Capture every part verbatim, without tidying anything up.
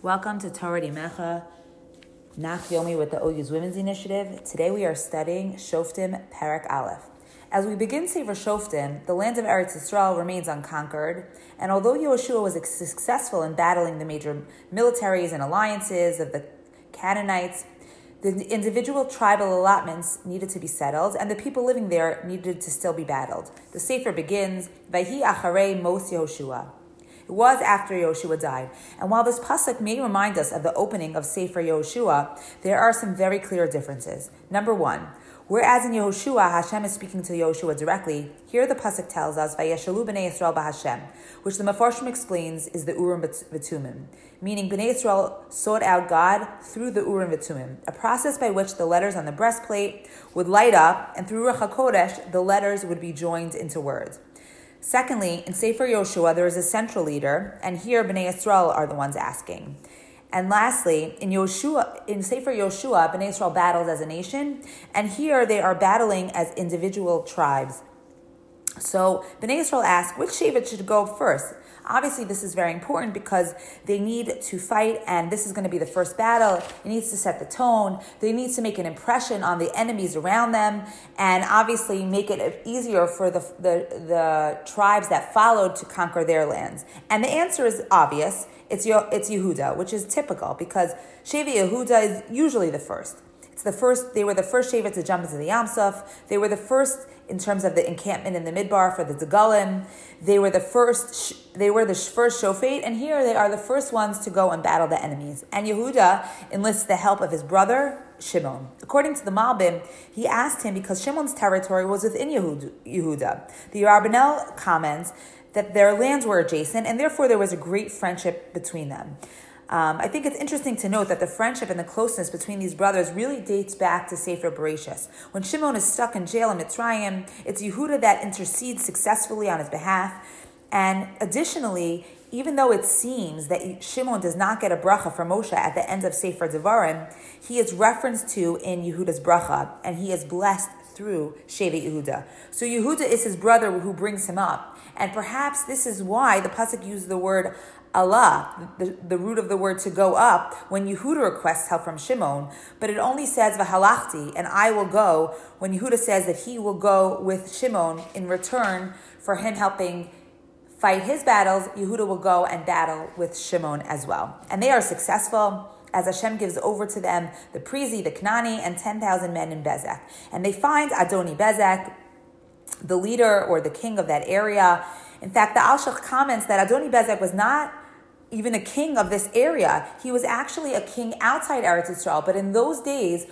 Welcome to Torah Dimecha, Nach Yomi with the O U's Women's Initiative. Today we are studying Shoftim Perek Aleph. As we begin Sefer Shoftim, the land of Eretz Yisrael remains unconquered, and although Yehoshua was successful in battling the major militaries and alliances of the Canaanites, the individual tribal allotments needed to be settled, and the people living there needed to still be battled. The Sefer begins, Vayhi Acharei Mos Yehoshua. It was after Yehoshua died. And while this pasuk may remind us of the opening of Sefer Yehoshua, there are some very clear differences. Number one, whereas in Yehoshua, Hashem is speaking to Yehoshua directly, here the pasuk tells us, Vayeshalu b'nei Yisrael b'Hashem, which the Mefarshim explains is the Urim v'Tumim, meaning b'nei Yisrael sought out God through the Urim v'Tumim, a process by which the letters on the breastplate would light up, and through Ruach HaKodesh, the letters would be joined into words. Secondly, in Sefer Yehoshua, there is a central leader, and here Bnei Yisrael are the ones asking. And lastly, in Yehoshua, in Sefer Yehoshua, Bnei Yisrael battles as a nation, and here they are battling as individual tribes. So Bnei Yisrael ask, which Shevet should go first? Obviously, this is very important because they need to fight, and this is going to be the first battle. It needs to set the tone. They need to make an impression on the enemies around them, and obviously make it easier for the, the, the tribes that followed to conquer their lands. And the answer is obvious. It's, it's Yehuda, which is typical because Shevet Yehuda is usually the first. It's the first. They were the first Shevet to jump into the Yam Suf. They were the first in terms of the encampment in the Midbar for the Degalim. They were the first. They were the first Shofet, and here they are the first ones to go and battle the enemies. And Yehuda enlists the help of his brother Shimon. According to the Malbim, he asked him because Shimon's territory was within Yehuda. The Rabbanel comments that their lands were adjacent, and therefore there was a great friendship between them. Um, I think it's interesting to note that the friendship and the closeness between these brothers really dates back to Sefer Bereshis. When Shimon is stuck in jail in Mitzrayim, it's Yehuda that intercedes successfully on his behalf. And additionally, even though it seems that Shimon does not get a bracha from Moshe at the end of Sefer Devarim, he is referenced to in Yehuda's bracha, and he is blessed through Shevet Yehuda. So Yehuda is his brother who brings him up. And perhaps this is why the pasuk uses the word Allah, the, the root of the word to go up, when Yehuda requests help from Shimon, but it only says v'halachti, and I will go, when Yehuda says that he will go with Shimon in return for him helping fight his battles. Yehuda will go and battle with Shimon as well. And they are successful as Hashem gives over to them the Prizi, the Knani, and ten thousand men in Bezek. And they find Adoni Bezek, the leader or the king of that area. In fact, the Alshach comments that Adoni Bezek was not even a king of this area. He was actually a king outside Eretz Yisrael. But in those days,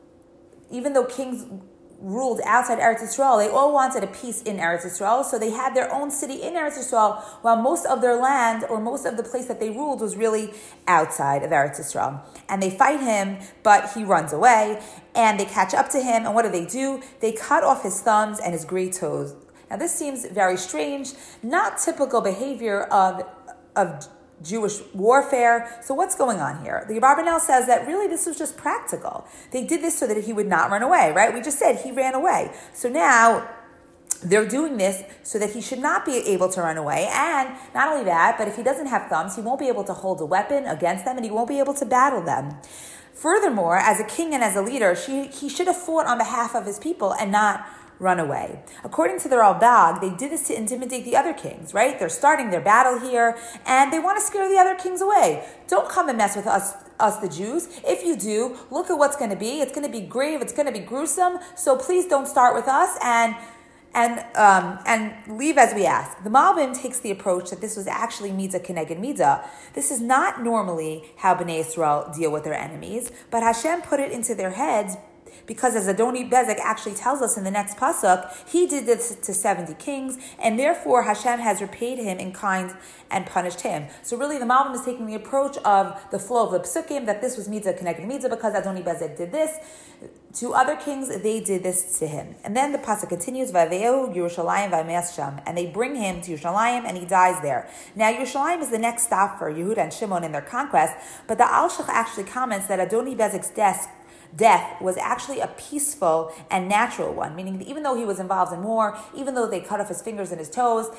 even though kings ruled outside Eretz Yisrael, they all wanted a peace in Eretz Yisrael. So they had their own city in Eretz Yisrael, while most of their land or most of the place that they ruled was really outside of Eretz Yisrael. And they fight him, but he runs away. And they catch up to him. And what do they do? They cut off his thumbs and his great toes. Now this seems very strange, not typical behavior of, of Jewish warfare. So what's going on here? The Rabbanel says that really this was just practical. They did this so that he would not run away, right? We just said he ran away. So now they're doing this so that he should not be able to run away. And not only that, but if he doesn't have thumbs, he won't be able to hold a weapon against them, and he won't be able to battle them. Furthermore, as a king and as a leader, she, he should have fought on behalf of his people and not run away. According to the Ralbag, they did this to intimidate the other kings, right? They're starting their battle here, and they want to scare the other kings away. Don't come and mess with us, us the Jews. If you do, look at what's going to be. It's going to be grave. It's going to be gruesome. So please don't start with us and and um, and leave as we ask. The Malbim takes the approach that this was actually Midah Keneged Midah. This is not normally how Bnei Yisrael deal with their enemies, but Hashem put it into their heads because, as Adoni Bezek actually tells us in the next pasuk, he did this to seventy kings, and therefore Hashem has repaid him in kind and punished him. So really the Malbim is taking the approach of the flow of the psukim, that this was Midah Keneged Midah because Adoni Bezek did this to other kings, they did this to him. And then the pasuk continues, Vayvehu Yerushalayim vaymeas sham, and they bring him to Yerushalayim, and he dies there. Now Yerushalayim is the next stop for Yehuda and Shimon in their conquest, but the Alshach actually comments that Adoni Bezek's death death was actually a peaceful and natural one, meaning that even though he was involved in war, even though they cut off his fingers and his toes,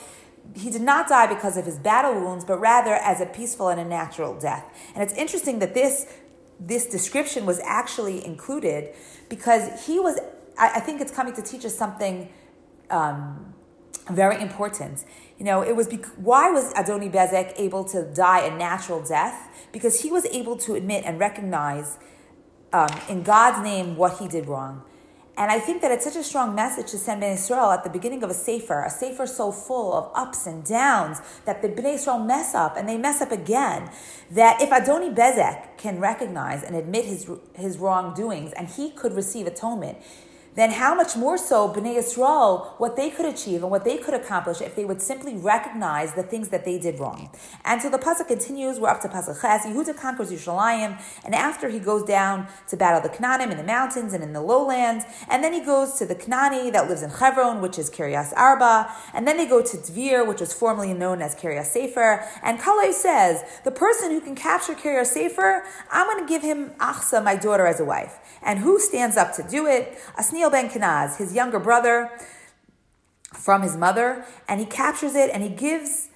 he did not die because of his battle wounds, but rather as a peaceful and a natural death. And it's interesting that this this description was actually included because he was, I, I think it's coming to teach us something um, very important. You know, it was, bec- why was Adoni Bezek able to die a natural death? Because he was able to admit and recognize um, in God's name what he did wrong. And I think that it's such a strong message to send Bnei Yisrael at the beginning of a Sefer, a Sefer so full of ups and downs that the Bnei Yisrael mess up and they mess up again, that if Adoni Bezek can recognize and admit his his wrongdoings and he could receive atonement, then how much more so Bnei Yisrael, what they could achieve and what they could accomplish if they would simply recognize the things that they did wrong. And so the pasuk continues, we're up to pasuk Ches, Yehuda conquers Yerushalayim, and after he goes down to battle the Canaanim in the mountains and in the lowlands, and then he goes to the Canaani that lives in Hebron, which is Kiryas Arba, and then they go to Dvir, which was formerly known as Kiryas Sefer, and Kalev says, the person who can capture Kiryas Sefer, I'm going to give him Achsa, my daughter, as a wife. And who stands up to do it? Asniel ben Kenaz, his younger brother from his mother, and he captures it and he gives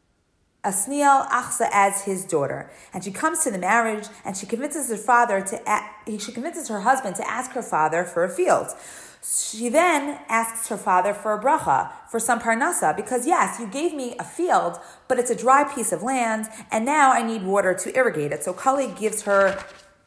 Asniel Achsa as his daughter. And she comes to the marriage and she convinces her father to, she convinces her husband to ask her father for a field. She then asks her father for a bracha, for some parnasa, because yes, you gave me a field, but it's a dry piece of land, and now I need water to irrigate it. So Kali gives her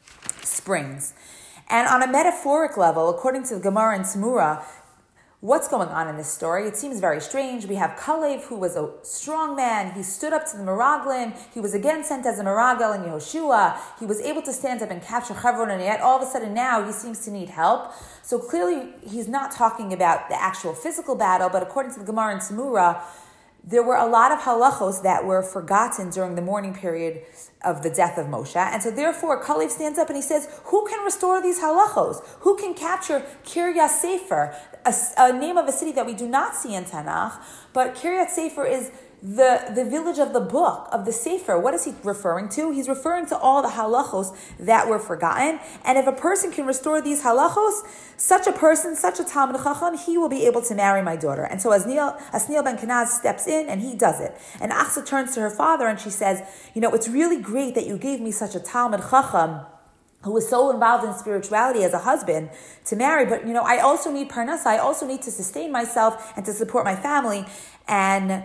springs. And on a metaphoric level, according to the Gemara and Tzmura, what's going on in this story? It seems very strange. We have Kalev, who was a strong man. He stood up to the Meraglim. He was again sent as a Meragel in Yehoshua. He was able to stand up and capture Hebron, and yet all of a sudden now he seems to need help. So clearly he's not talking about the actual physical battle, but according to the Gemara and Tzmura, there were a lot of halachos that were forgotten during the mourning period of the death of Moshe. And so therefore, Kalev stands up and he says, who can restore these halachos? Who can capture Kiryat Sefer, a, a name of a city that we do not see in Tanakh, but Kiryat Sefer is the, the village of the book, of the Sefer. What is he referring to? He's referring to all the halachos that were forgotten. And if a person can restore these halachos, such a person, such a Talmid Chacham, he will be able to marry my daughter. And so Asniel, Asniel ben Kenaz steps in and he does it. And Achsa turns to her father and she says, you know, it's really great that you gave me such a Talmid Chacham who was so involved in spirituality as a husband to marry, but you know, I also need parnasa, I also need to sustain myself and to support my family. And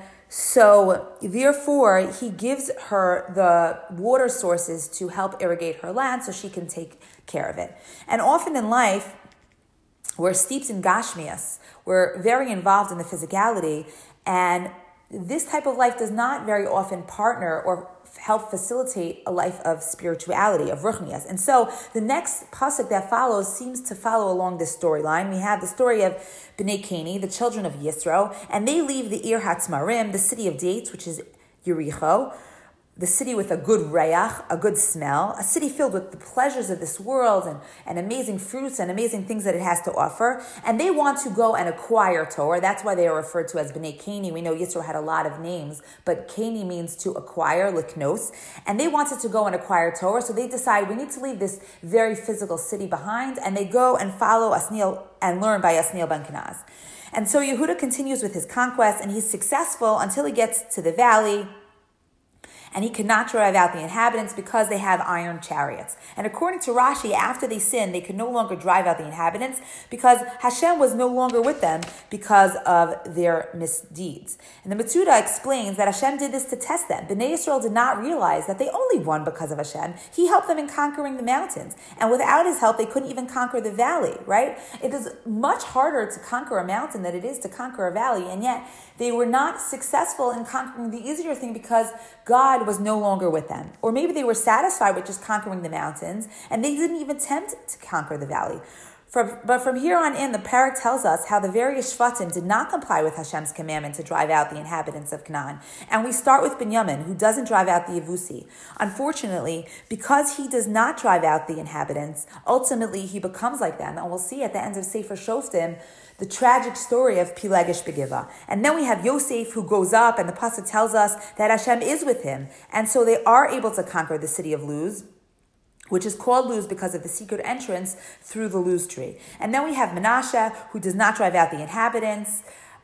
so therefore, he gives her the water sources to help irrigate her land so she can take care of it. And often in life, we're steeped in gashmias. We're very involved in the physicality, and this type of life does not very often partner or help facilitate a life of spirituality, of ruchnias. And so the next pasuk that follows seems to follow along this storyline. We have the story of Bnei Keni, the children of Yisro, and they leave the Ir Hatzmarim, the city of dates, which is Yericho, the city with a good reyach, a good smell, a city filled with the pleasures of this world and, and amazing fruits and amazing things that it has to offer. And they want to go and acquire Torah. That's why they are referred to as Bnei Keni. We know Yisro had a lot of names, but Keni means to acquire, liknos. And they wanted to go and acquire Torah, so they decide we need to leave this very physical city behind, and they go and follow Asniel and learn by Asniel ben Kenaz. And so Yehuda continues with his conquest, and he's successful until he gets to the valley, and he cannot drive out the inhabitants because they have iron chariots. And according to Rashi, after they sinned, they could no longer drive out the inhabitants because Hashem was no longer with them because of their misdeeds. And the Metzuda explains that Hashem did this to test them. Bnei Yisrael did not realize that they only won because of Hashem. He helped them in conquering the mountains. And without his help, they couldn't even conquer the valley, right? It is much harder to conquer a mountain than it is to conquer a valley. And yet, they were not successful in conquering the easier thing because God was no longer with them. Or maybe they were satisfied with just conquering the mountains and they didn't even attempt to conquer the valley. For, but from here on in, the parak tells us how the various Shvatim did not comply with Hashem's commandment to drive out the inhabitants of Canaan. And we start with Binyamin, who doesn't drive out the Yevusi. Unfortunately, because he does not drive out the inhabitants, ultimately he becomes like them. And we'll see at the end of Sefer Shoftim, the tragic story of Pilegesh Begiva. And then we have Yosef, who goes up, and the pasuk tells us that Hashem is with him. And so they are able to conquer the city of Luz, which is called Luz because of the secret entrance through the Luz tree. And then we have Menashe, who does not drive out the inhabitants.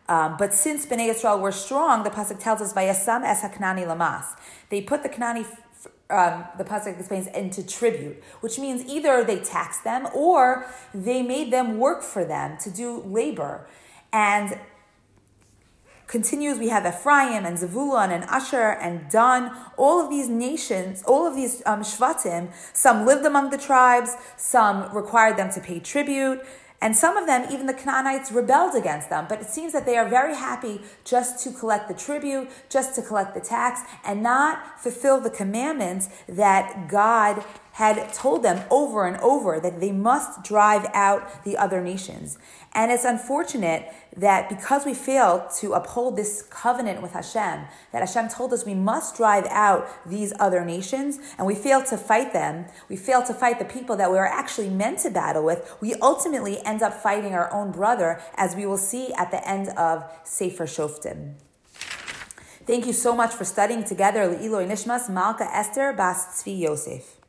Um, but since Bnei Yisrael were strong, the pasuk tells us, "Vayasam es haknani lamas." They put the Kanani, um, the pasuk explains, into tribute, which means either they taxed them or they made them work for them to do labor. And continues, we have Ephraim and Zevulun and Asher and Dan, all of these nations, all of these um, Shvatim, some lived among the tribes, some required them to pay tribute, and some of them, even the Canaanites, rebelled against them. But it seems that they are very happy just to collect the tribute, just to collect the tax, and not fulfill the commandments that God had told them over and over, that they must drive out the other nations. And it's unfortunate that because we fail to uphold this covenant with Hashem, that Hashem told us we must drive out these other nations, and we fail to fight them, we fail to fight the people that we are actually meant to battle with, we ultimately end up fighting our own brother, as we will see at the end of Sefer Shoftim. Thank you so much for studying together. Le'iloi Nishmas Malka Esther Bas Tzvi Yosef.